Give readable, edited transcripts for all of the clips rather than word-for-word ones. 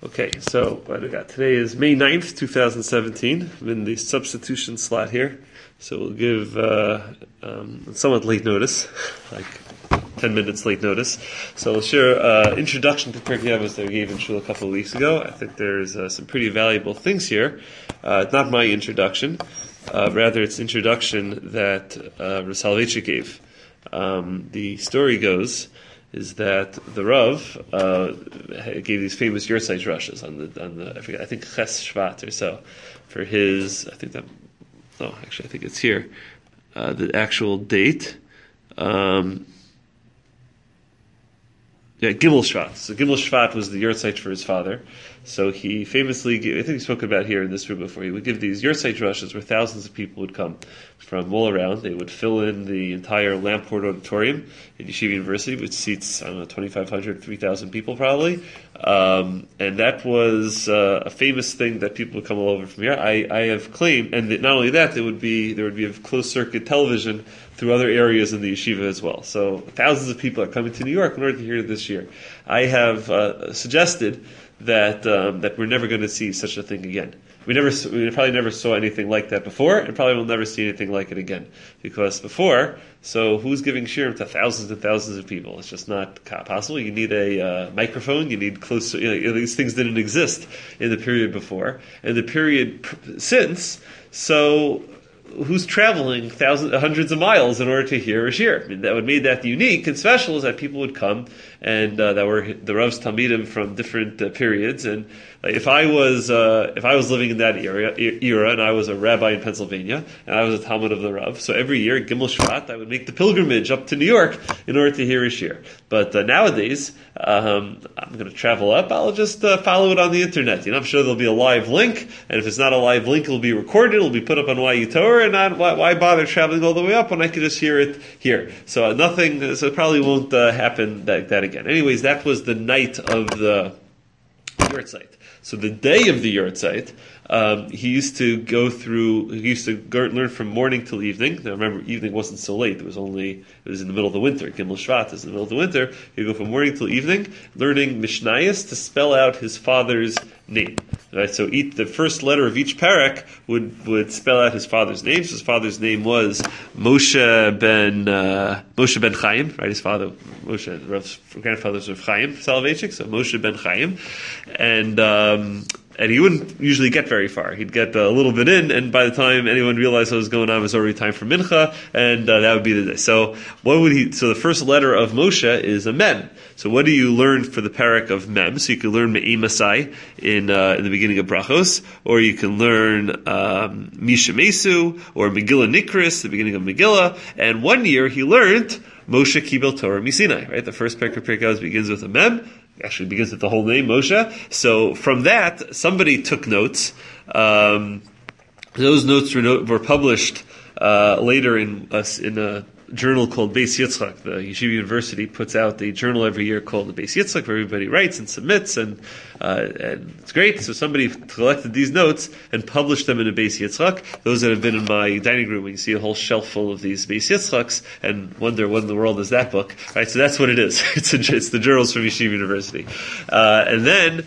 Okay, so what do we got? Today is May 9th, 2017. I'm in the substitution slot here. So we'll give somewhat late notice, like 10 minutes late notice. So we'll share introduction to Pirkei Avos that we gave in Shul a couple of weeks ago. I think there's some pretty valuable things here. It's not my introduction. Rather, it's introduction that Rav Soloveitchik gave. The story goes is that the Rav gave these famous Yurtzeit drushes on the I think Ches Shvat or so for his I think it's here the actual date. Gimel Shvat. So Gimel Shvat was the Yurtzeit for his father. So he famously gave, I think we spoke about here in this room before, he would give these Yurtzeit drushes where thousands of people would come from all around. They would fill in the entire Lamport Auditorium at Yeshiva University, which seats, 2,500, 3,000 people probably. And that was a famous thing that people would come all over from here. I have claimed, and not only that, there would be a closed circuit television through other areas in the yeshiva as well. So thousands of people are coming to New York in order to hear it this year. I have suggested that we're never going to see such a thing again. We probably never saw anything like that before, and probably will never see anything like it again. Because before, so who's giving shiurim to thousands and thousands of people? It's just not possible. You need a microphone. You need close. These things didn't exist in the period before, and the period since. So who's traveling hundreds of miles in order to hear a shiur? I mean, that would made that unique and special is that people would come and that were the Rav's Talmidim from different periods. And if I was living in that era, and I was a rabbi in Pennsylvania, and I was a Talmud of the Rav, so every year Gimel Shvat I would make the pilgrimage up to New York in order to hear a shiur. But nowadays I'm going to travel up. I'll just follow it on the internet. I'm sure there'll be a live link, and if it's not a live link, it'll be recorded. It'll be put up on YU Torah. And why bother traveling all the way up when I could just hear it here? So it probably won't happen that again. Anyways, that was the night of the Yurtzeit. So the day of the Yurtzeit, he used to learn from morning till evening. Now remember, evening wasn't so late. It was in the middle of the winter. Gimel Shvat is in the middle of the winter. He'd go from morning till evening, learning Mishnayos to spell out his father's name. Right? So the first letter of each parak would spell out his father's name. So his father's name was Moshe ben Chaim. Right? His father, Rav's grandfather was Rav Chaim Soloveitchik. So Moshe ben Chaim, and he wouldn't usually get very far. He'd get a little bit in, and by the time anyone realized what was going on, it was already time for mincha, and that would be the day. So So the first letter of Moshe is a mem. So what do you learn for the parak of mem? So you can learn Me'im Masai in the beginning of Brachos, or you can learn Misha Mesu, or Megillah Nikris, the beginning of Megillah. And one year he learned Moshe Kibel Torah Misinai. Right, the first parak of Pirkei Avos begins with a mem. Actually begins with the whole name, Moshe. So from that, somebody took notes. Those notes were published later in a journal called Beis Yitzchak. The Yeshiva University puts out the journal every year called the Beis Yitzchak, where everybody writes and submits, and it's great. So somebody collected these notes and published them in a Beis Yitzchak. Those that have been in my dining room, when you see a whole shelf full of these Beis Yitzchaks, and wonder what in the world is that book, right? So that's what it is. It's the journals from Yeshiva University, and then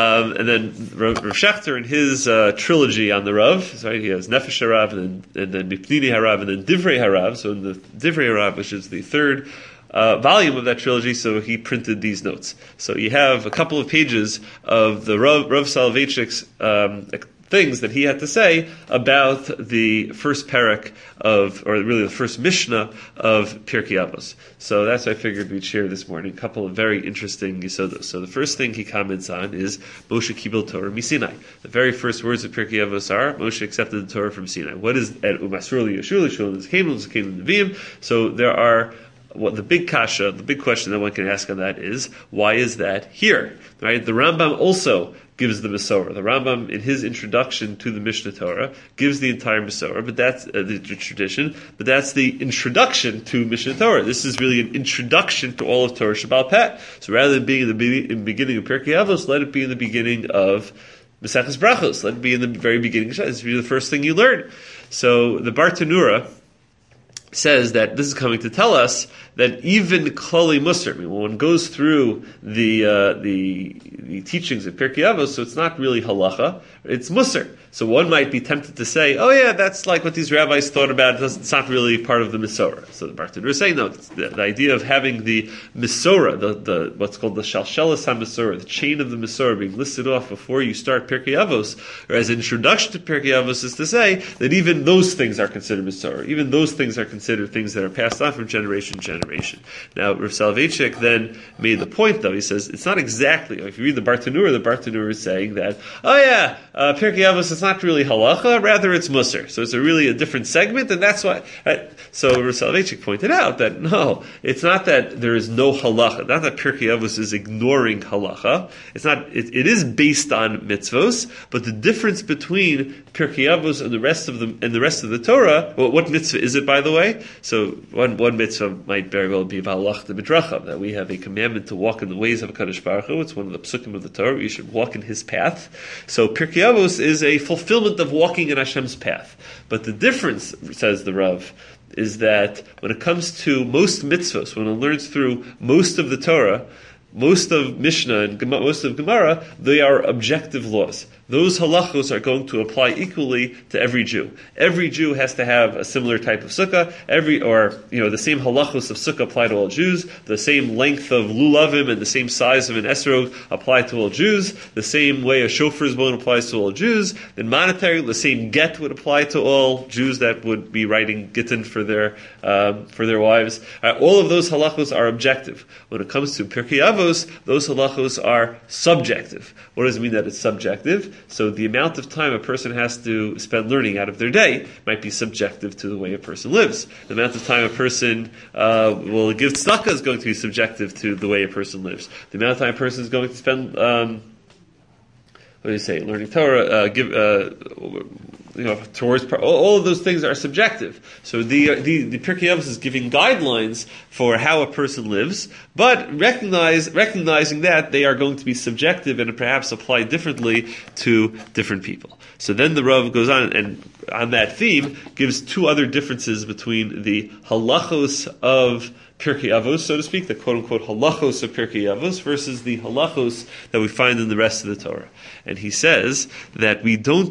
Rav Shechter in his trilogy on the Rav, right? He has Nefesh Harav, and then Mipnini Harav, and then Divrei Harav. So in the Divrei Harav, which is the third volume of that trilogy, so he printed these notes. So you have a couple of pages of the Rav Soloveitchik's things that he had to say about the first parak or really the first Mishnah of Pirkei Avos. So that's what I figured we'd share this morning. A couple of very interesting yisodos. So the first thing he comments on is Moshe Kibel Torah Misinai. The very first words of Pirkei Avos are Moshe accepted the Torah from Sinai. What is Umasruli Yeshua Shulim Neviim? So there are. The big kasha, the big question that one can ask on that is, why is that here? Right? The Rambam also gives the Masorah. The Rambam, in his introduction to the Mishnah Torah, gives the entire Masorah, but that's the tradition, but that's the introduction to Mishnah Torah. This is really an introduction to all of Torah Shabbal Peh. So rather than being in the beginning of Pirkei Avos, let it be in the beginning of Maseches Brachos. Let it be in the very beginning. This is really the first thing you learn. So the Bartanura says that this is coming to tell us that even Klali Musar, when one goes through the teachings of Pirkei Avos, so it's not really halacha, it's Musar. So one might be tempted to say, oh yeah, that's like what these rabbis thought about, it's not really part of the Misorah. So the Bartanura is saying, no, the idea of having the Misorah, the what's called the Shalshelas HaMisorah, the chain of the Misorah being listed off before you start Pirkei Avos, or as an introduction to Pirkei Avos, is to say that even those things are considered Misorah. Even those things are considered things that are passed on from generation to generation. Now, Rav Soloveitchik then made the point, though, he says, it's not exactly, if you read the Bartanura is saying that, oh yeah, Pirkei Avos is not really halacha, rather it's musar. So it's really a different segment, and that's why. So Rav Soloveitchik pointed out that no, it's not that there is no halacha. Not that Pirkei Avos is ignoring halacha. It's not. It is based on mitzvos, but the difference between Pirkei Avos and the rest of the Torah. Well, what mitzvah is it, by the way? So one mitzvah might very well be v'halachta b'drachav, that we have a commandment to walk in the ways of HaKadosh Baruch Hu. It's one of the psukim of the Torah. You should walk in His path. So Pirkei Avos is a fulfillment of walking in Hashem's path. But the difference, says the Rav, is that when it comes to most mitzvahs, when one learns through most of the Torah, most of Mishnah and most of Gemara, they are objective laws. Those halachos are going to apply equally to every Jew. Every Jew has to have a similar type of sukkah. The same halachos of sukkah apply to all Jews. The same length of lulavim and the same size of an esrog apply to all Jews. The same way a shofar's bone applies to all Jews. In monetary, the same get would apply to all Jews that would be writing gittin for their wives. All of those halachos are objective. When it comes to Pirkei Avos, those halachos are subjective. What does it mean that it's subjective? So the amount of time a person has to spend learning out of their day might be subjective to the way a person lives. The amount of time a person will give tzedakah is going to be subjective to the way a person lives. The amount of time a person is going to spend, learning Torah, towards all of those things are subjective. So the Pirkei Avos is giving guidelines for how a person lives, but recognizing that they are going to be subjective and perhaps apply differently to different people. So then the Rav goes on and on that theme gives two other differences between the halachos of Pirkei Avos, so to speak, the quote-unquote halachos of Pirkei Avos versus the halachos that we find in the rest of the Torah. And he says that we don't.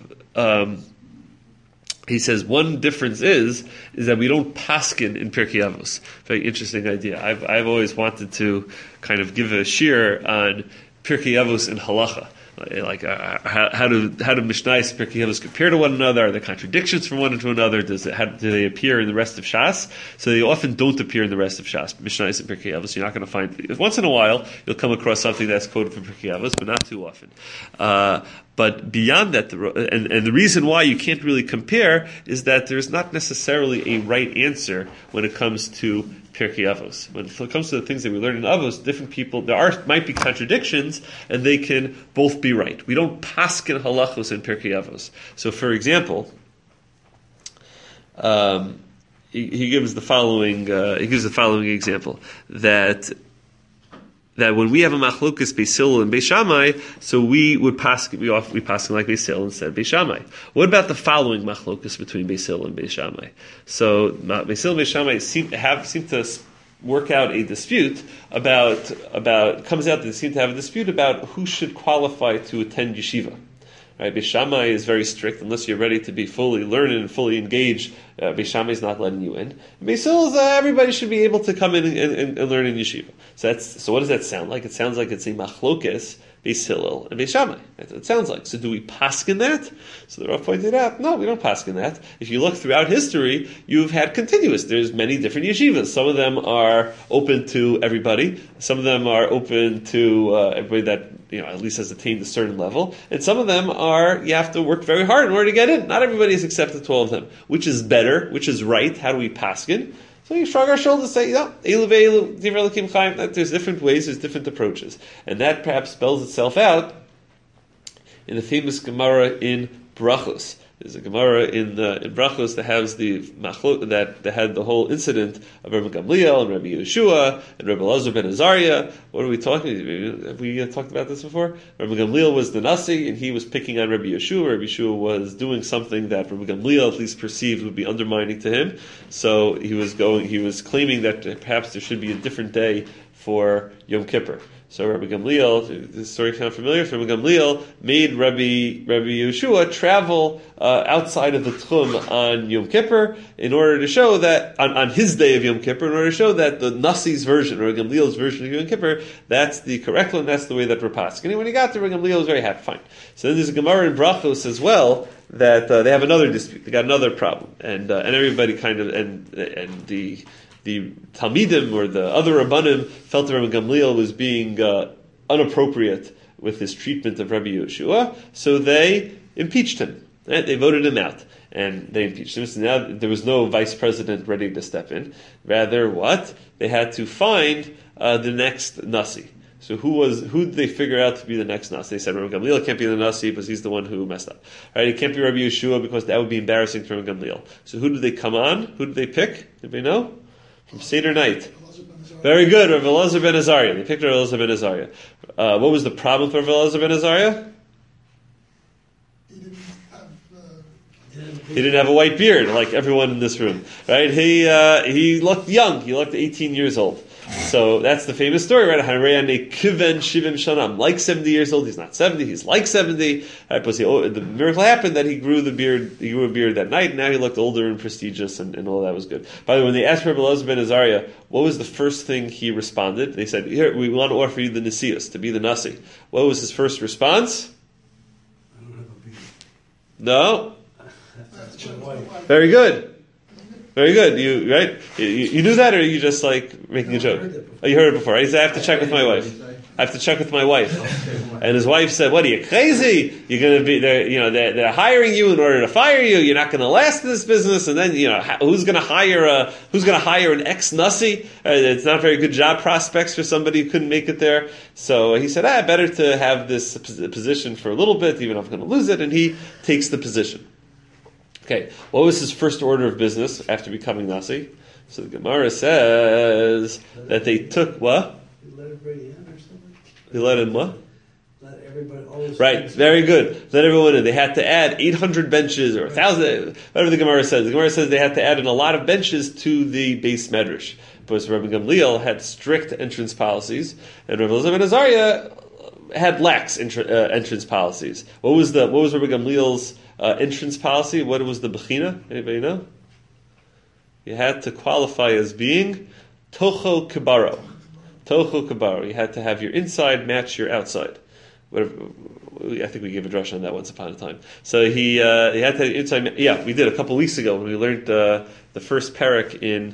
He says one difference is that we don't paskin in Pirkei Avos. Very interesting idea. I've always wanted to kind of give a shir on Pirkei Avos and halacha. Like how do Mishnayos and Pirkei Avos compare to one another? Are there contradictions from one to another? Do they appear in the rest of Shas? So they often don't appear in the rest of Shas. Mishnayos and Pirkei Avos, you're not going to find. Once in a while, you'll come across something that's quoted from Pirkei Avos, but not too often. But beyond that, and the reason why you can't really compare is that there's not necessarily a right answer when it comes to Pirkei Avos. When it comes to the things that we learn in Avos, different people, might be contradictions, and they can both be right. We don't paskin halachos in Pirkei Avos. So, for example, he gives the following example that when we have a machlokas Beis Hillel and Beis Shammai, so we paskin like Beis Hillel instead of Beis Shammai. What about the following machlokas between Beis Hillel and Beis Shammai? So Beis Hillel and Beis Shammai seem to work out a dispute about who should qualify to attend yeshiva. Right? Beis Shammai is very strict. Unless you're ready to be fully learned and fully engaged, Beis Shammai is not letting you in. Beis Hillel is everybody should be able to come in and learn in yeshiva. So what does that sound like? It sounds like it's a machlokes Beis Hillel and Beis Shammai. That's what it sounds like. So do we paskin that? So the Rav pointed out, no, we don't paskin that. If you look throughout history, you've had continuous. There's many different yeshivas. Some of them are open to everybody. Some of them are open to everybody that at least has attained a certain level. And some of them you have to work very hard in order to get in. Not everybody is accepted to all of them. Which is better? Which is right? How do we paskin? So you shrug our shoulders and say, that there's different ways, there's different approaches. And that perhaps spells itself out in the famous Gemara in Brachos. There's a Gemara in Brachos that has that had the whole incident of Rabbi Gamliel and Rabbi Yeshua and Rabbi Elazar ben Azariah. What are we talking? Have we talked about this before? Rabbi Gamliel was the Nasi, and he was picking on Rabbi Yeshua. Rabbi Yeshua was doing something that Rabbi Gamliel at least perceived would be undermining to him. So he was claiming that perhaps there should be a different day for Yom Kippur. So Rabbi Gamliel, this story sounds familiar. So Rabbi Gamliel made Rabbi Yeshua travel outside of the Tchum on Yom Kippur in order to show that on his day of Yom Kippur, in order to show that the Nasi's version, Rabbi Gamliel's version of Yom Kippur, that's the correct one. That's the way that we're passing. And when he got there, Rabbi Gamliel was very happy. Fine. So then there's a Gemara in Brachos as well that they have another dispute. They got another problem, and everybody kind of and the Talmidim or the other Rabbanim felt that Rabbi Gamliel was being inappropriate with his treatment of Rabbi Yeshua, so they impeached him. Right? They voted him out, and they impeached him. So now there was no vice president ready to step in. Rather, what? They had to find the next Nasi. So who did they figure out to be the next Nasi? They said Rabbi Gamliel can't be the Nasi because he's the one who messed up. Right? He can't be Rabbi Yeshua because that would be embarrassing to Rabbi Gamliel. So who did they come on? Who did they pick? Anybody know? From Seder night. Very good, Rav Elazar ben Azariah. They picked Rav Elazar ben Azariah. What was the problem for Rav Elazar ben Azariah? He didn't have a white beard like everyone in this room, right? He looked young. He looked 18 years old. So that's the famous story, right? I'm like 70 years old. He's not 70. He's like 70. Right? But the miracle happened that he grew a beard that night. And now he looked older and prestigious, and all that was good. By the way, when they asked Rabbi Elazar ben Azariah, what was the first thing he responded? They said, "Here, we want to offer you the Nesius, to be the Nasi." What was his first response? I don't have a beard. No. That's Very good. Very good. You knew that, or are you just like making a joke? You heard it before. I have to check with my wife. And his wife said, "What are you, crazy? You're going to be there? They're hiring you in order to fire you. You're not going to last in this business. And then who's going to hire an ex-Nasi? It's not very good job prospects for somebody who couldn't make it there." So he said, "Better to have this position for a little bit, even if I'm going to lose it." And he takes the position. Okay, what was his first order of business after becoming Nasi? So the Gemara says that they took what? You let everybody in or something? They let him what? Let everybody. All Right, very good. Let everyone in. They had to add 800 benches or 1,000, whatever the Gemara says. The Gemara says they had to add in a lot of benches to the base medrash. Because Rabbi Gamliel had strict entrance policies, and Rabbi Elazar ben Azariah had lax entrance policies. What was Rabbi Gamliel's entrance policy? What was the Bechina? Anybody know? You had to qualify as being Tocho Kibaro. Tocho Kibaro. You had to have your inside match your outside. I think we gave a drush on that once upon a time. So he had to have inside. Yeah, we did a couple weeks ago when we learned the first parak in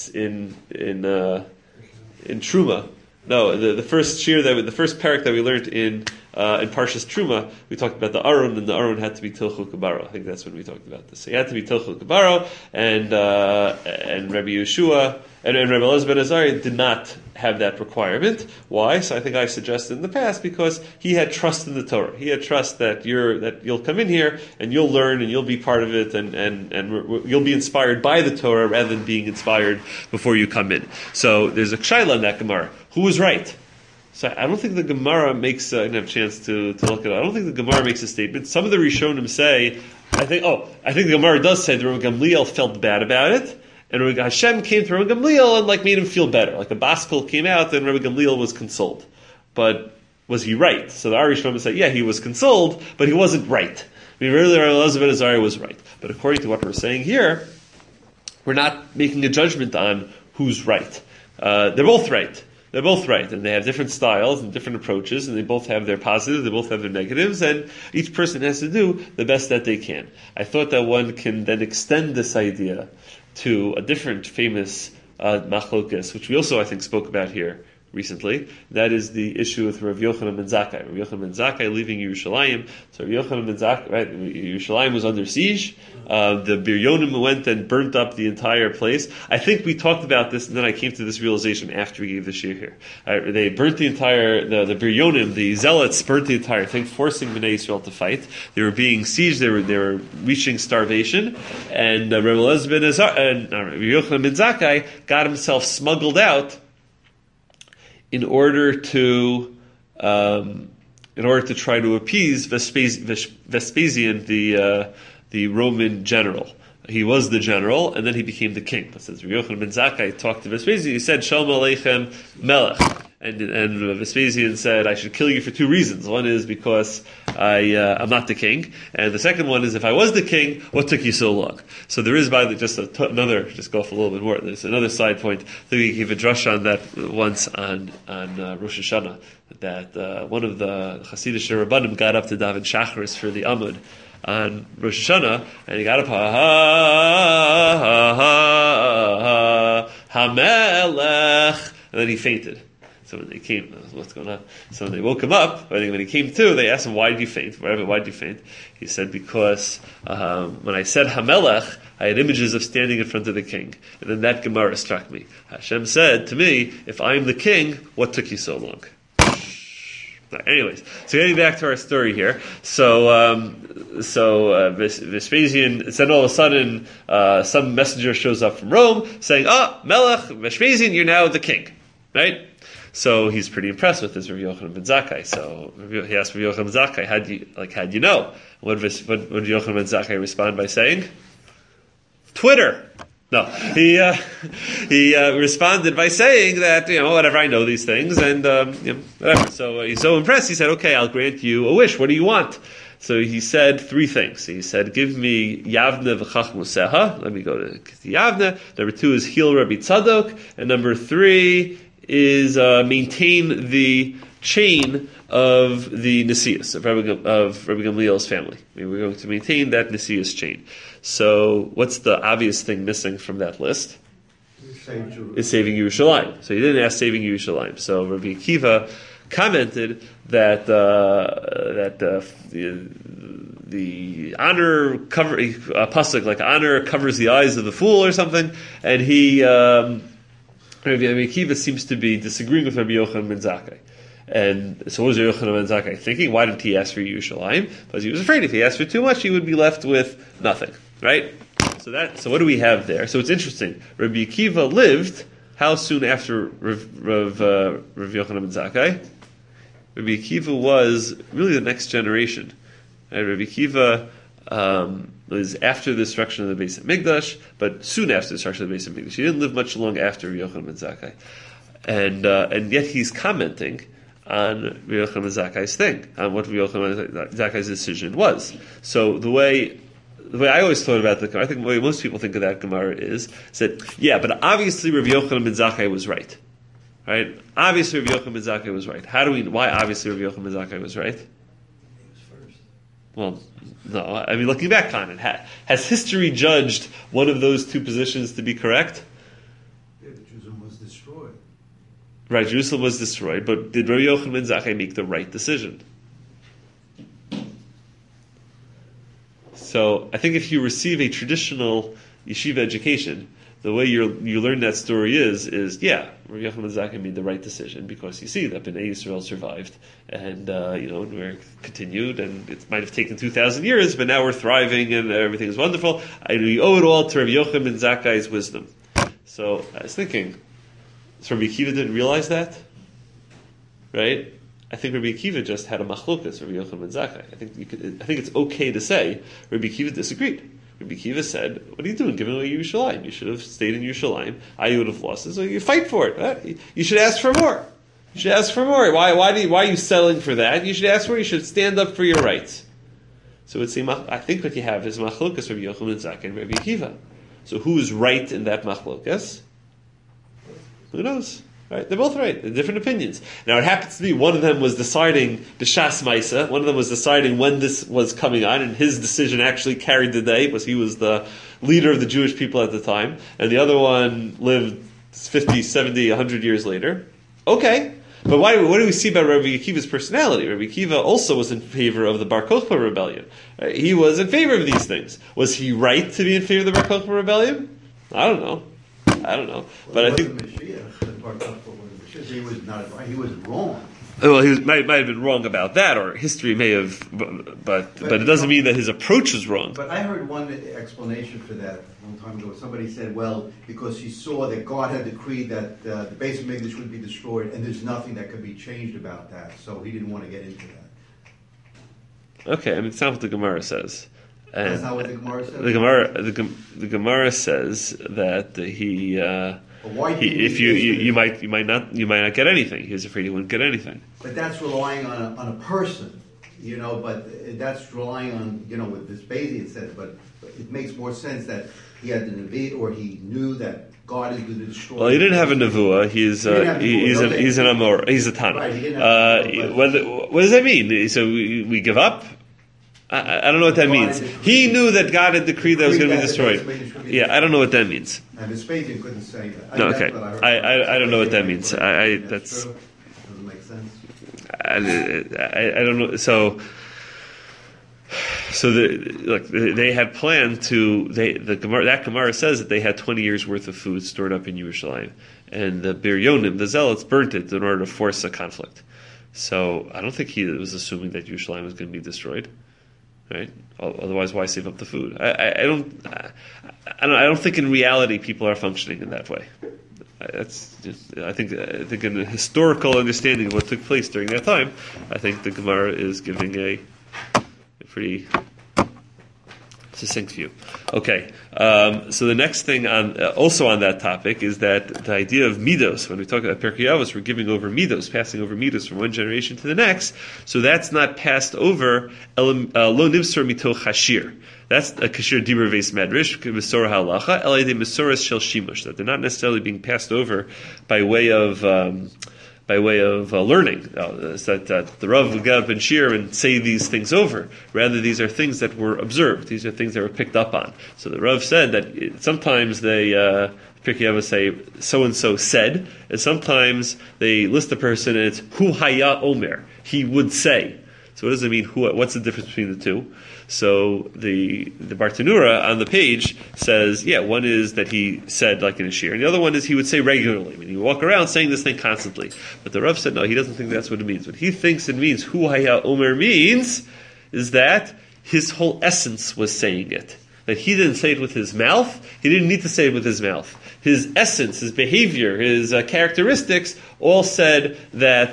Truma. No, the first parak that we learned in Parshas Truma, we talked about the Aron, and the Aron had to be Tilchu Kabaro. I think that's when we talked about this. So he had to be Tilchu Kabaro, and Rabbi Yeshua and Rabbi Elazar ben Azariah did not have that requirement. Why? So I think I suggested in the past because he had trust in the Torah. He had trust that you'll come in here and you'll learn and you'll be part of it and you'll be inspired by the Torah rather than being inspired before you come in. So there's a kshayla in that Gemara. Who was right? So I don't think the Gemara makes. I didn't have a chance to look at it. I don't think the Gemara makes a statement. Some of the Rishonim say. I think the Gemara does say that Rabbi Gamliel felt bad about it, and Rabbi Hashem came to Rabbi Gamliel and made him feel better. Like the Baskel came out, and Rabbi Gamliel was consoled. But was he right? So the Rishonim say, yeah, he was consoled, but he wasn't right. I mean, really, Rabbi Elazar ben Azariah was right. But according to what we're saying here, we're not making a judgment on who's right. They're both right. They're both right, and they have different styles and different approaches, and they both have their positives, they both have their negatives, and each person has to do the best that they can. I thought that one can then extend this idea to a different famous machlokas, which we also, I think, spoke about here recently. That is the issue with Rav Yochanan ben Zakkai. Rav Yochanan ben Zakkai leaving Yerushalayim. So Rav Yochanan ben Zakkai, right? Yerushalayim was under siege. The Biryonim went and burnt up the entire place. I think we talked about this, and then I came to this realization after we gave the shir here. They burnt the Biryonim, the zealots burnt the entire thing, forcing Bnei Yisrael to fight. They were being sieged. They were reaching starvation, and Rav Elazar ben Rav Yochanan ben Zakkai got himself smuggled out in order to try to appease Vespasian, the Roman general. He was the general, and then he became the king. It says Rav Yochanan ben Zakkai talked to Vespasian. He said, "Shalom Aleichem Melech," and Vespasian said, "I should kill you for two reasons. One is because I'm not the king, and the second one is if I was the king, what took you so long?" So there is, by the just go off a little bit more. There's another side point that we gave a drush on that once on Rosh Hashanah, that one of the Hasidic Rabbanim got up to daven Shacharis for the Amud on Rosh Hashanah, and he got up, HaMelech, and then he fainted. So when they came, what's going on? So when they woke him up, when he came to, they asked him, "Why did you faint? Why did you faint?" He said, "Because when I said HaMelech, I had images of standing in front of the king. And then that Gemara struck me. Hashem said to me, if I'm the king, what took you so long?" Anyways, so getting back to our story here. So Vespasian, then all of a sudden, some messenger shows up from Rome saying, Melech, Vespasian, you're now the king. Right? So he's pretty impressed with this Rav Yochanan ben Zakkai. So he asked Rav Yochanan ben Zakkai, how'd you know? What did Yochanan ben Zakkai respond by saying? Twitter. No, he responded by saying that, whatever, I know these things, and whatever. So he's so impressed, he said, "Okay, I'll grant you a wish. What do you want?" So he said three things. He said, "Give me Yavne v'chach museha." Let me go to Yavne. Number 2 is heal Rabbi Tzadok, and number 3 is maintain the chain of the Nesius, of Rabbi Gamliel's family. We're going to maintain that Nesius chain. So what's the obvious thing missing from that list? Is saving Yerushalayim. So he didn't ask saving Yerushalayim. So Rabbi Akiva commented that the honor cover pasuk, like honor covers the eyes of the fool or something, and Rabbi Akiva seems to be disagreeing with Rabbi Yochanan ben Zakkai. And so what was Rabbi Yochanan ben Zakkai thinking? Why didn't he ask for Yerushalayim? Because he was afraid if he asked for too much, he would be left with nothing. Right? So what do we have there? So it's interesting. Rabbi Akiva lived how soon after Rav Yochanan ben Zakkai? Rabbi Akiva was really the next generation. Right? Rabbi Akiva was after the destruction of the Beis Hamikdash, but soon after the destruction of the Beis Hamikdash. He didn't live much long after Rabbi Yochanan ben Zakkai. And yet he's commenting on Rabbi Yochanan ben Zakkai's thing, on what Rabbi Yochanan ben Zakkai's decision was. So the way I always thought about the Gemara, I think the way most people think of that Gemara is that, but obviously Rabbi Yochanan ben Zakkai was right. Right? Obviously Rabbi Yochanan ben Zakkai was right. Why obviously Rabbi Yochanan ben Zakkai was right? He was first. Well, no. I mean, looking back on it, has history judged one of those two positions to be correct? Yeah, Jerusalem was destroyed. Right, Jerusalem was destroyed, but did Rabbi Yochanan ben Zakkai make the right decision? So I think if you receive a traditional yeshiva education, the way you learn that story is Rabbi Yochanan ben Zakkai made the right decision because you see that Bnei Yisrael survived and we're continued, and it might have taken 2,000 years, but now we're thriving and everything is wonderful. We owe it all to Rabbi Yochanan ben Zakkai's wisdom. So I was thinking, so Rabbi Akiva didn't realize that, right? I think Rabbi Akiva just had a machlokas, Rabbi Yochanan ben Zakkai. I think it's okay to say Rabbi Akiva disagreed. Rabbi Akiva said, "What are you doing giving away Yerushalayim? You should have stayed in Yerushalayim. I would have lost it, so you fight for it. Right? You should ask for more. You should ask for more. Why are you settling for that? You should ask for it. You should stand up for your rights." So I think what you have is machlokas Rabbi Yochanan ben Zakkai and Rabbi Akiva. So who is right in that machlokas? Who knows? Right? They're both right. They're different opinions. Now it happens to be one of them was deciding the Shas Maisa. One of them was deciding when this was coming on, and his decision actually carried the day because he was the leader of the Jewish people at the time. And the other one lived 50, 70, 100 years later. Okay. But what do we see about Rabbi Akiva's personality? Rabbi Akiva also was in favor of the Bar Kokhba rebellion. He was in favor of these things. Was he right to be in favor of the Bar Kokhba rebellion? I don't know. But I think he was not right. He was wrong. Well, he might have been wrong about that, or history may have, but it doesn't mean that his approach is wrong. But I heard one explanation for that a long time ago. Somebody said, well, because he saw that God had decreed that the base of English would be destroyed, and there's nothing that could be changed about that, so he didn't want to get into that. Okay, I mean, it's not what the Gemara says. And that's not what the Gemara says? The Gemara says that he... if you might not get anything. He was afraid he wouldn't get anything. But that's relying on a person, But that's relying on with this Beis it says. But it makes more sense that he had the Nevi, or he knew that God is going to destroy. Well, he didn't have a Nevuah. He's an Amor. He's a Tana. Right, he didn't have what does that mean? So we give up? I don't know what that means. He knew that God had decreed that it was going to be destroyed. Yeah, I don't know what that means. And Vespasian couldn't say that. No, okay. I don't know what that means. That's true. Doesn't make sense. I don't know. So they had planned to. That Gemara says that they had 20 years worth of food stored up in Yerushalayim, and the Biryonim, the Zealots, burnt it in order to force a conflict. So I don't think he was assuming that Yerushalayim was going to be destroyed. Right? Otherwise, why save up the food? I don't think in reality people are functioning in that way. I think in a historical understanding of what took place during that time, I think the Gemara is giving a pretty succinct view. Okay, so the next thing also on that topic is that the idea of midos. When we talk about Pirkei Avos, we're giving over midos, passing over midos from one generation to the next. So that's not passed over lo nibsor mitoch hashir. That's a kashir dibur veis medrash misora halacha elayde misoras shel shimush. That they're not necessarily being passed over by way of learning, that the Rav would get up and shir and say these things over. Rather, these are things that were observed. These are things that were picked up on. So the Rav said that sometimes they, Pirkei Avos say, so-and-so said, and sometimes they list the person and it's hu haya omer, he would say. So what does it mean? What's the difference between the two? So the Bartanura on the page says, one is that he said like in a shir, and the other one is he would say regularly. I mean, he would walk around saying this thing constantly. But the Rav said no, he doesn't think that's what it means. What he thinks it means, hu haya omer means, is that his whole essence was saying it. That he didn't say it with his mouth. He didn't need to say it with his mouth. His essence, his behavior, his characteristics all said that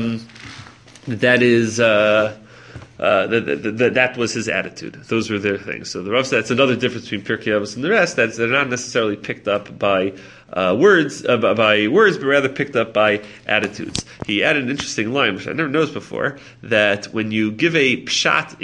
that was his attitude. Those were their things. So the Rav said that's another difference between Pirkei Avos and the rest. That they're not necessarily picked up by words, but rather picked up by attitudes. He added an interesting line, which I never noticed before, that when you give a pshat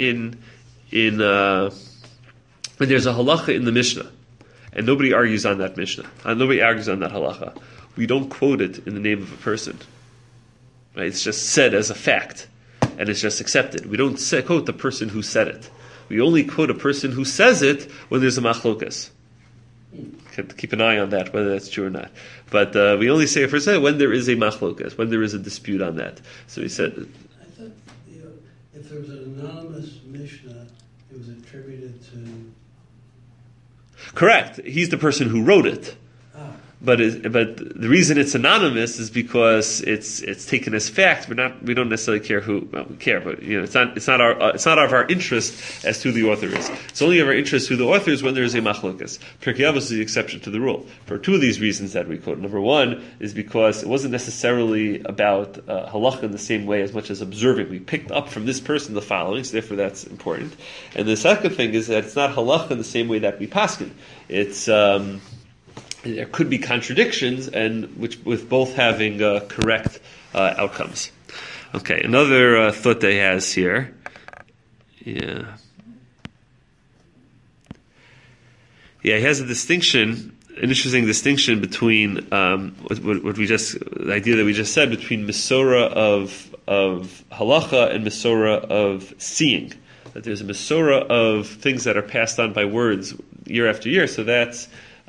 when there's a halacha in the Mishnah, and nobody argues on that Mishnah, nobody argues on that halacha, we don't quote it in the name of a person. Right? It's just said as a fact, and it's just accepted. We don't quote the person who said it. We only quote a person who says it when there's a machlokas. Keep an eye on that, whether that's true or not. But we only say a person when there is a machlokas, when there is a dispute on that. So he said... I thought if there was an anonymous Mishnah, it was attributed to... Correct. He's the person who wrote it. But the reason it's anonymous is because it's taken as fact. We don't necessarily care who. Well, we care, but it's not of our interest as to who the author is. It's only of our interest who the author is when there is a machlokas. Pirkei Avos is the exception to the rule for two of these reasons that we quote. Number one is because it wasn't necessarily about halacha in the same way as much as observing. We picked up from this person the following, so therefore that's important. And the second thing is that it's not halacha in the same way that we paskin. It's there could be contradictions, and with both having correct outcomes. Okay, another thought that he has here. Yeah, he has a distinction, an interesting distinction between what we just, the idea that we just said, between Mesorah of halacha and Mesorah of seeing. That there's a Mesorah of things that are passed on by words year after year. So that's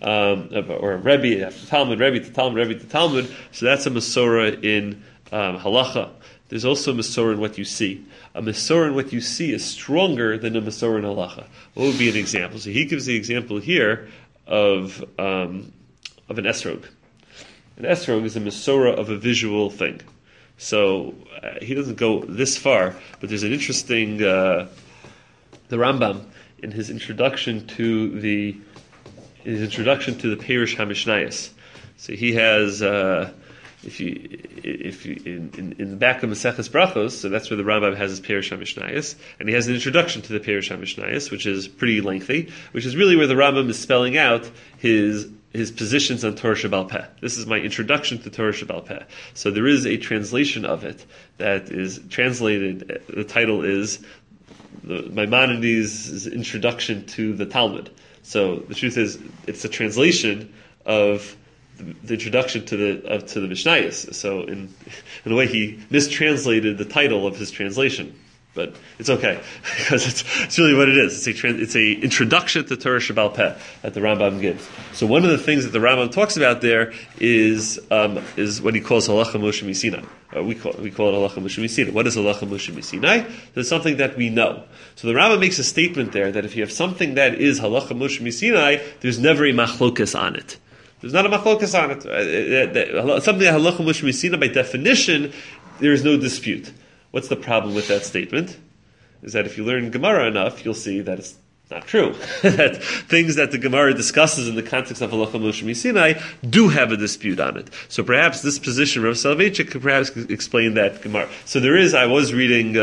or Rebbe after Talmud, Rebbe to Talmud, Rebbe to Talmud. So that's a Masorah in halacha. There's also a Masorah in what you see. A Masorah in what you see is stronger than a Masorah in halacha. What would be an example? So he gives the example here of an esrog. An esrog is a Masorah of a visual thing. So he doesn't go this far, but there's an interesting the Rambam in his introduction to the Perush HaMishnayos. So he has if you in the back of Maseches Brachos, so that's where the Rambam has his Perush HaMishnayos, and he has an introduction to the Perush HaMishnayos, which is pretty lengthy, which is really where the Rambam is spelling out his positions on Torah Sheba'al Peh. This is my introduction to Torah Sheba'al Peh. So there is a translation of it that is translated. The title is Maimonides' Introduction to the Talmud. So the truth is, it's a translation of the introduction to the Mishnayos. So in a way, he mistranslated the title of his translation. But it's okay, because it's really what it is. It's a introduction to Torah Sheba'al Peh that the Rambam gives. So one of the things that the Rambam talks about there is what he calls halacha Moshe Misinai. We call it halacha Moshe Misinai. What is halacha Moshe Misinai? It's something that we know. So the Rambam makes a statement there that if you have something that is halacha Moshe Misinai, there's never a machlokas on it. There's not a machlokas on it. Something that halacha Moshe Misinai, by definition, there is no dispute. What's the problem with that statement? Is that if you learn Gemara enough, you'll see that it's not true. That things that the Gemara discusses in the context of halacha Moshe Misinai do have a dispute on it. So perhaps this position, Rav Soloveitchik, could perhaps explain that Gemara. So I was reading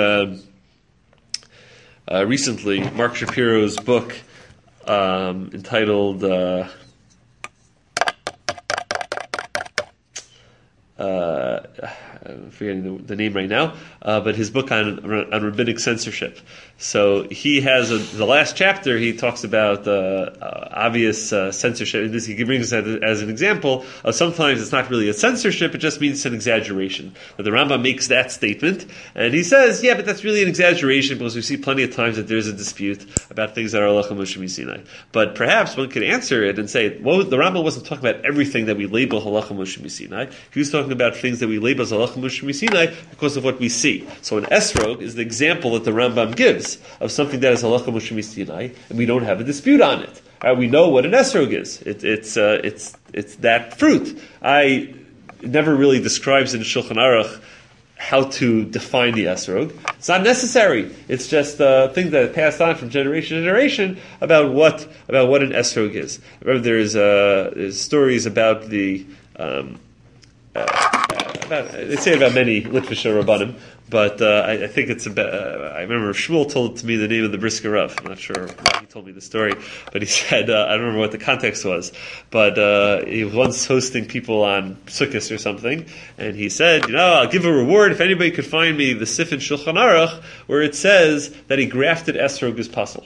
recently Mark Shapiro's book entitled I'm forgetting the name right now, but his book on rabbinic censorship. So he has the last chapter. He talks about obvious censorship. He brings that as an example of sometimes it's not really a censorship; it just means it's an exaggeration. But the Rambam makes that statement, and he says, "Yeah, but that's really an exaggeration because we see plenty of times that there's a dispute about things that are halacha Moshe Misinai." But perhaps one could answer it and say, "Well, the Rambam wasn't talking about everything that we label halacha Moshe Misinai. He was talking about things that we label as halacha Moshe Misinai because of what we see." So an esrog is the example that the Rambam gives of something that is halacha Moshe Misinai, and we don't have a dispute on it. We know what an esrog is. It's that fruit. I never really describes in Shulchan Aruch how to define the esrog. It's not necessary. It's just things that are passed on from generation to generation about what an esrog is. Remember, there's stories about the. They say about many Litvisha Rabbanim, but I think it's about. I remember Shmuel told me the name of the Brisker Rav. I'm not sure why he told me the story, but he said I don't remember what the context was, but he was once hosting people on Sukkot or something, and he said, I'll give a reward if anybody could find me the Sif in Shulchan Aruch where it says that he grafted esrog is pasul.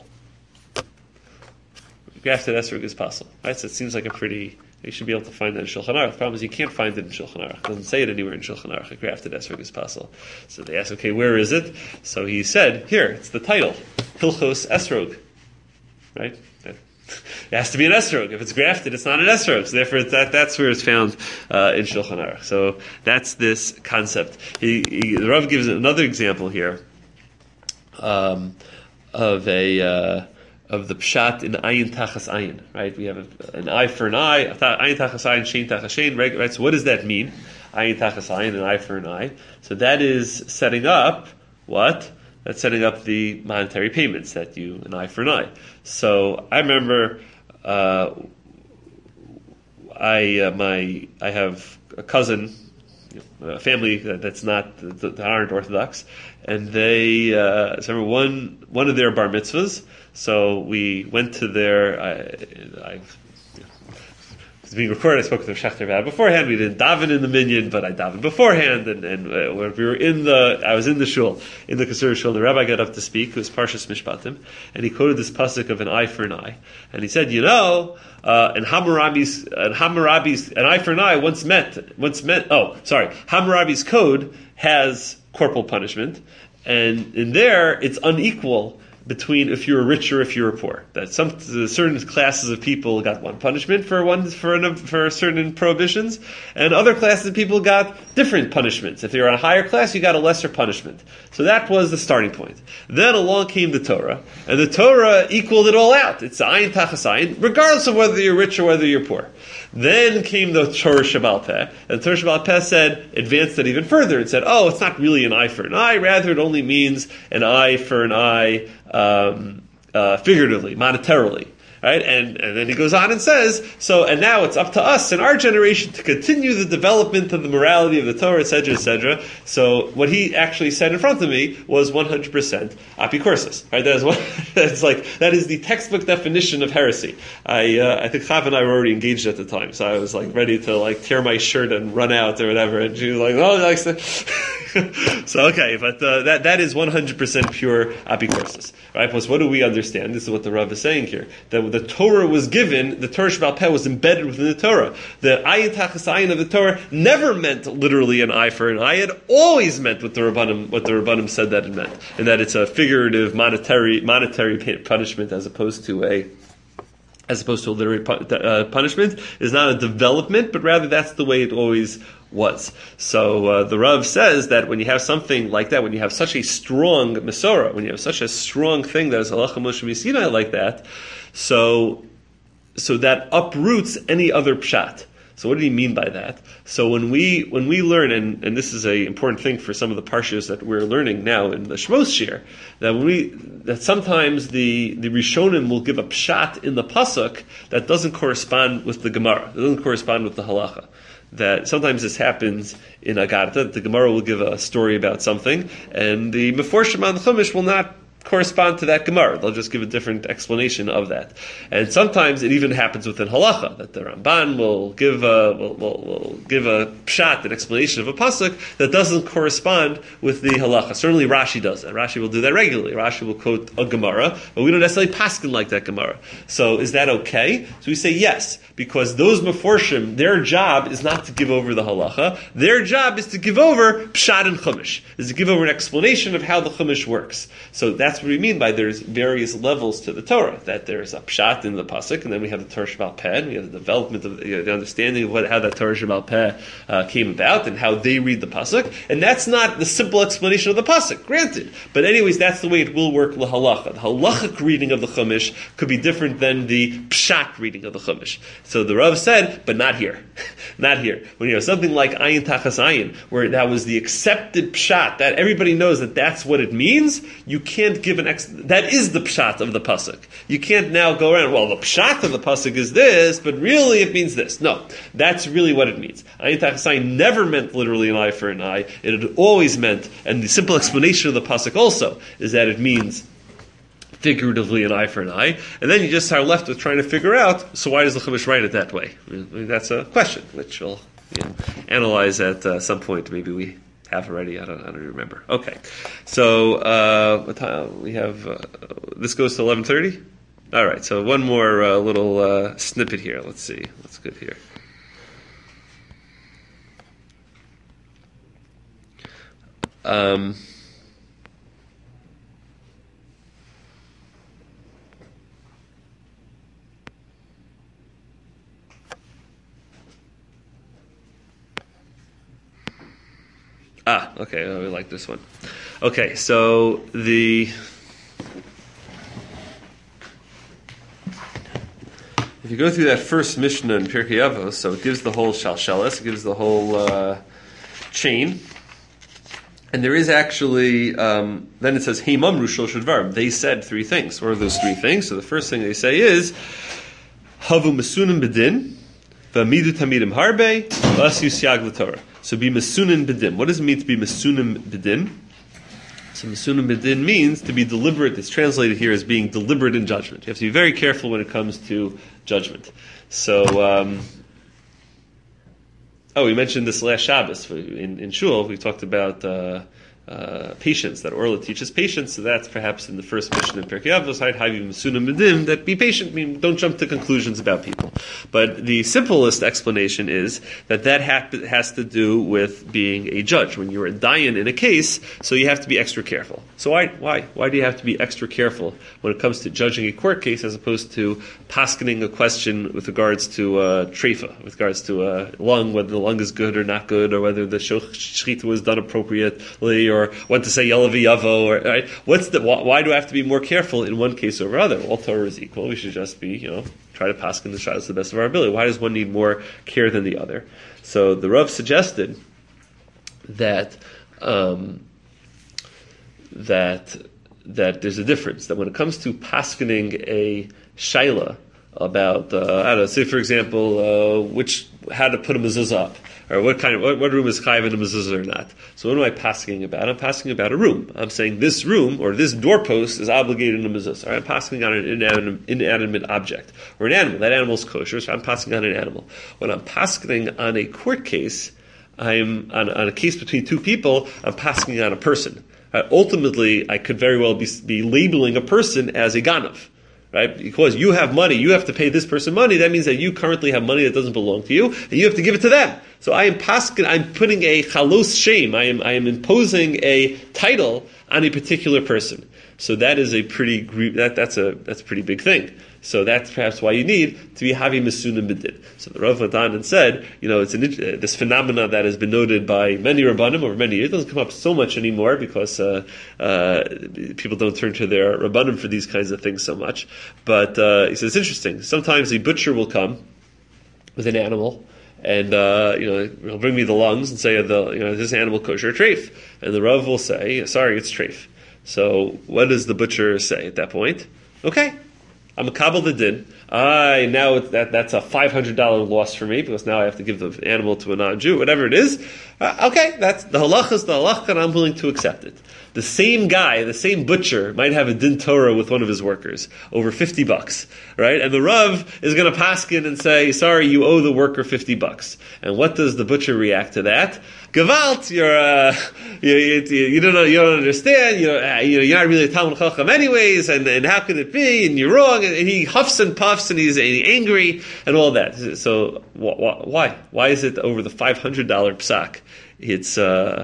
Grafted esrog is pasul. Right, so it seems like a pretty. You should be able to find that in Shulchan Aruch. The problem is you can't find it in Shulchan Aruch. It doesn't say it anywhere in Shulchan Aruch. A grafted esrog is pasul. So they asked, okay, where is it? So he said, here, it's the title, Hilchos Esrog. Right? It has to be an esrog. If it's grafted, it's not an esrog. So therefore, that's where it's found in Shulchan Aruch. So that's this concept. The Rav gives another example here of the pshat in ayin tachas ayin, right? We have an eye for an eye, ayin tachas ayin, shein tachas shein, right? So what does that mean? Ayin tachas ayin, an eye for an eye. So that is setting up what? That's setting up the monetary payments that an eye for an eye. So I remember, I have a cousin, a family that aren't Orthodox, and they. So I remember one of their bar mitzvahs. So we went to it was being recorded. I spoke with the Shechter about it beforehand. We didn't daven in the minyan, but I davened beforehand. And when we were I was in the shul, in the Kasura shul. And the rabbi got up to speak. It was Parshas Mishpatim, and he quoted this pasuk of an eye for an eye. And he said, and Hammurabi's an eye for an eye once meant. Hammurabi's code has corporal punishment, and in there it's unequal. between if you were rich or if you were poor. That some certain classes of people got one punishment for certain prohibitions, and other classes of people got different punishments. If you were on a higher class, you got a lesser punishment. So that was the starting point. Then along came the Torah, and the Torah equaled it all out. It's ayin tachas ayin, regardless of whether you're rich or whether you're poor. Then came the Torah Shebaal Peh, and the Torah Shebaal Peh advanced it even further and said, oh, it's not really an eye for an eye, rather it only means an eye for an eye, figuratively, monetarily. Right? And then he goes on and says, and now it's up to us in our generation to continue the development of the morality of the Torah, etc., etc. So what he actually said in front of me was 100% apikorsis. Right? That is the textbook definition of heresy. I think Chav and I were already engaged at the time, so I was ready to tear my shirt and run out or whatever, and she was like, oh, so okay, but that is 100% pure apikorsis. Right? Plus, what do we understand? This is what the Rav is saying here, that the Torah was given, the Torah Shebaal Peh was embedded within the Torah. The ayin tachas ayin of the Torah never meant literally an eye for an eye. It always meant what the Rabbanim said that it meant, and that it's a figurative monetary punishment as opposed to a literary punishment. Is not a development, but rather that's the way it always was. So the Rav says that when you have something like that, when you have such a strong Mesorah, when you have such a strong thing that is halacha Moshe Sinai like that, so that uproots any other pshat. So what did he mean by that? So when we learn, and this is an important thing for some of the parshas that we're learning now in the Shmos Shir, that sometimes the Rishonim will give a pshat in the pasuk that doesn't correspond with the Gemara, it doesn't correspond with the halacha. That sometimes this happens in Agartha, the Gemara will give a story about something, and the Meforshim on the Chumash will not correspond to that Gemara. They'll just give a different explanation of that. And sometimes it even happens within halacha, that the Ramban will give a pshat, an explanation of a pasuk that doesn't correspond with the halacha. Certainly Rashi does that. Rashi will do that regularly. Rashi will quote a Gemara, but we don't necessarily paskin like that Gemara. So is that okay? So we say yes, because those Meforshim, their job is not to give over the halacha. Their job is to give over pshat and chumash, is to give over an explanation of how the chumash works. So that's what we mean by there's various levels to the Torah, that there's a pshat in the pasuk, and then we have the Torah Shebaal Peh, and we have the development of the understanding of how that Torah Shebaal Peh came about, and how they read the pasuk, and that's not the simple explanation of the pasuk, granted. But anyways, that's the way it will work lahalacha. The halachic reading of the chumash could be different than the pshat reading of the chumash. So the Rav said, but not here. Not here. When you have something like ayin tachas ayin, where that was the accepted pshat, that everybody knows that that's what it means, you can't give that is the pshat of the pasuk. You can't now go around, well, the pshat of the pasuk is this, but really it means this. No, that's really what it means. Ayin tachas ayin never meant literally an eye for an eye. It had always meant, and the simple explanation of the pasuk also, is that it means figuratively an eye for an eye, and then you just are left with trying to figure out, so why does the Chumash write it that way? I mean, that's a question, which we'll analyze at some point. Maybe we have already, I don't remember. Okay, so what time we have, this goes to 11:30? All right, so one more little snippet here. Let's see, what's good here. Okay, we like this one. Okay, so if you go through that first Mishnah in Pirkei Avos, so it gives the whole shalsheles, it gives the whole chain, and there is actually, then it says, Hey mamru shlosh dvarim, they said three things. What are those three things? So the first thing they say is, Havu masunim bedin, v'amidu tamidim harbe, v'asu siag l'torah. So be masunim bedin. What does it mean to be masunim bedin? So masunim bedin means to be deliberate. It's translated here as being deliberate in judgment. You have to be very careful when it comes to judgment. So, we mentioned this last Shabbos in Shul. We talked about patience, that Orla teaches patience. So that's perhaps in the first mission in Pirkei Avos, that be patient, mean don't jump to conclusions about people. But the simplest explanation is that has to do with being a judge. When you're a dayan in a case, so you have to be extra careful. So why do you have to be extra careful when it comes to judging a court case as opposed to paskening a question with regards to treifa, with regards to lung, whether the lung is good or not good, or whether the shechita was done appropriately, or what to say yalav yavo, or right? Why do I have to be more careful in one case over other? All Torah is equal. We should just be, try to paskin the shilas to the best of our ability. Why does one need more care than the other? So the Rav suggested that that there's a difference, that when it comes to paskening a shaila about say for example how to put a mezuzah up, or what room is chayiv in a mezuzah or not. So what am I passing about? I'm passing about a room. I'm saying this room or this doorpost is obligated in a mezuzah. I'm passing on an inanimate object or an animal. That animal is kosher, so I'm passing on an animal. When I'm passing on a court case, I'm on a case between two people. I'm passing on a person. Ultimately, I could very well be labeling a person as a ganav. Right? Because you have money, you have to pay this person money. That means that you currently have money that doesn't belong to you, and you have to give it to them. So I'm putting a chalos shame. I am imposing a title on a particular person. So that is that's a pretty big thing. So that's perhaps why you need to be havi mesunim b'din. So the Rav Vadanan said, it's this phenomena that has been noted by many Rabbanim over many years. It doesn't come up so much anymore because people don't turn to their Rabbanim for these kinds of things so much. But he says it's interesting. Sometimes a butcher will come with an animal, and he'll bring me the lungs and say, this animal kosher treif, and the Rav will say, sorry, it's treif. So what does the butcher say at that point? Okay, I'm a kabel the din. Now that's a $500 loss for me because now I have to give the animal to a non-Jew, whatever it is. Okay, that's the halacha is the halacha, and I'm willing to accept it. The same guy, the same butcher, might have a din Torah with one of his workers over $50, right? And the Rav is going to paskin and say, "Sorry, you owe the worker $50." And what does the butcher react to that? Gewalt, you don't understand. You're not really a Talmud Chacham anyways, and how could it be? And you're wrong. And he huffs and puffs, and he's angry and all that. So why? Why is it over the $500 psak? It's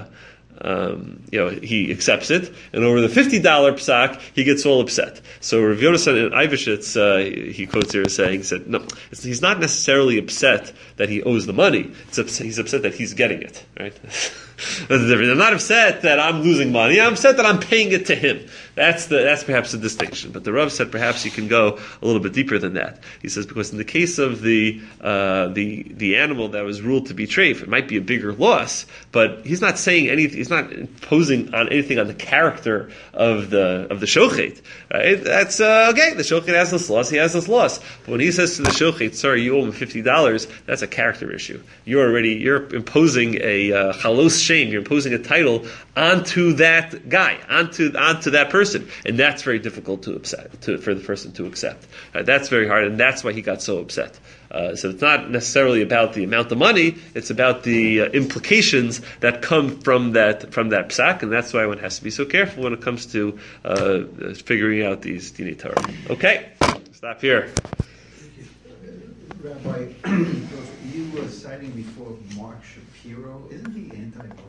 he accepts it, and over the $50 psak, he gets all upset. So Rav Yonasan in Ivashitz, he quotes here as saying, he said, no, he's not necessarily upset that he owes the money. He's upset that he's getting it, right? That's the difference. I'm not upset that I'm losing money. I'm upset that I'm paying it to him. That's perhaps the distinction. But the Rav said perhaps you can go a little bit deeper than that. He says because in the case of the animal that was ruled to be treif, it might be a bigger loss, but he's not saying anything. He's not imposing on anything on the character of the shochet. Right? That's okay. The shochet has this loss. He has this loss. But when he says to the shochet, "Sorry, you owe him $50," that's a character issue. You're imposing a chalos shame. You're imposing a title onto that guy, onto that person, and that's very difficult for the person to accept. That's very hard, and that's why he got so upset. So it's not necessarily about the amount of money; it's about the implications that come from that psak, and that's why one has to be so careful when it comes to figuring out these dinei Torah. Okay, stop here. Rabbi, you were citing before Mark Shapiro. Isn't he anti-abortion?